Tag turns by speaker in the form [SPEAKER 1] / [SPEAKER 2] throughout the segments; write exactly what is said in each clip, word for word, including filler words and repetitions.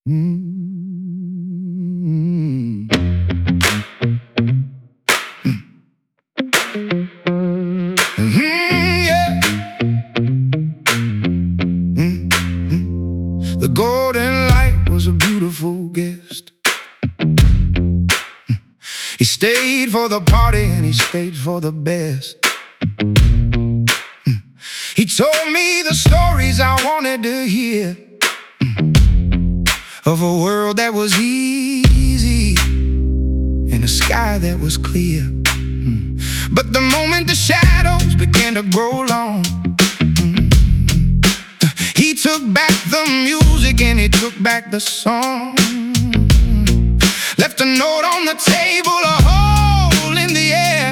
[SPEAKER 1] Mm. Mm, yeah. Mm, mm. The golden light was a beautiful guest. Mm. He stayed for the party and he stayed for the best. Mm. He told me the stories I wanted to hear, of a world that was easy and a sky that was clear. Mm. But the moment the shadows began to grow long, mm, he took back the music and he took back the song. Left a note on the table, a hole in the air,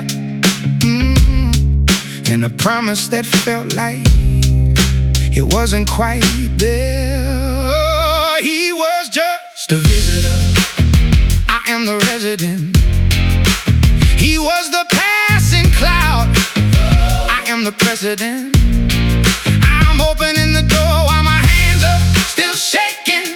[SPEAKER 1] mm, and a promise that felt like it wasn't quite there. He was just a visitor, I am the resident. He was the passing cloud, I am the president. I'm opening the door while my hands are still shaking,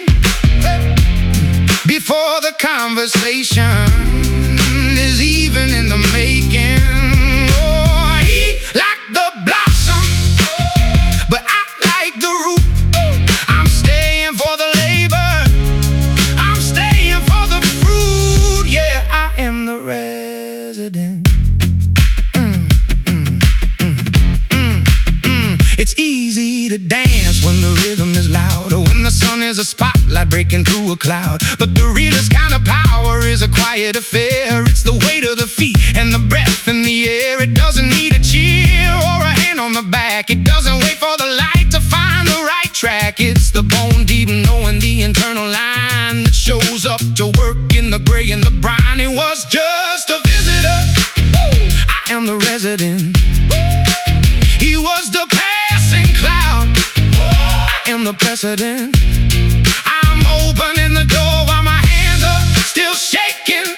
[SPEAKER 1] before the conversation is even in the making. Oh, he liked the blossom, but I like the root. I'm staying for the labor, I'm staying for the fruit. Yeah, I am the resident. Mm, mm, mm, mm, mm. It's easy to dance when the rhythm is loud, or when the sun is a spotlight breaking through a cloud. But the realest kind of power is a quiet affair. It's the weight of the feet and the breath in the air. It doesn't need a cheer or a hand on the back. It doesn't wait for the light to find the right track. It's the bone deep knowing, the internal line that shows up to work in the gray and the brine. It was just a visitor, I am the resident. He was the passing cloud, I am the precedent. I'm opening the door while my hands are still shaking,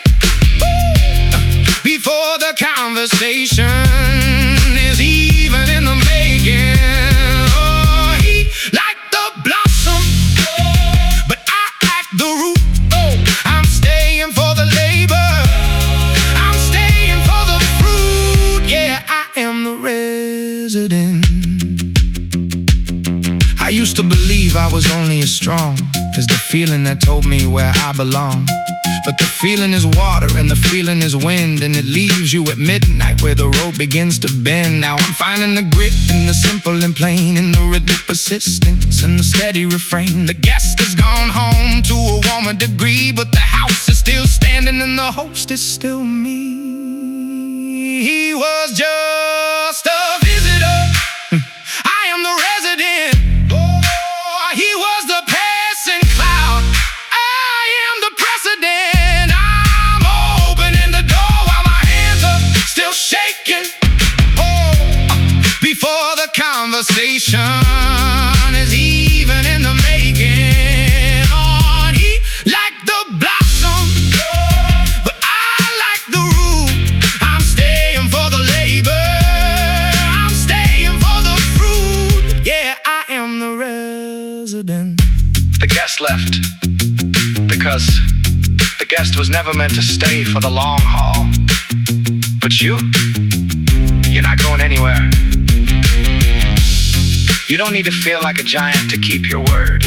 [SPEAKER 1] before the conversation is even in the making. Oh, he liked the blossom, but I like the root. I'm staying for the labor, I'm staying for the fruit. Yeah, I am the resident. I used to believe I was only as strong as the feeling that told me where I belong. But the feeling is water and the feeling is wind, and it leaves you at midnight where the road begins to bend. Now I'm finding the grit in the simple and plain, in the rhythmic persistence and the steady refrain. The guest has gone home to a warmer degree, but the house is still standing and the host is still me. He was just a visitor, I am the resident. Oh, he was the passing cloud, I am the precedent. I'm opening the door while my hands are still shaking, oh, before the conversation is even in the making. Oh, he liked the blossom, but I like the root. I'm staying for the labor, I'm staying for the fruit. Yeah, I am the resident.
[SPEAKER 2] The guest left because the guest was never meant to stay for the long haul. But you, you're not going anywhere. You don't need to feel like a giant to keep your word.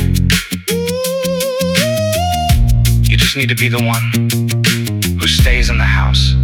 [SPEAKER 2] You just need to be the one who stays in the house.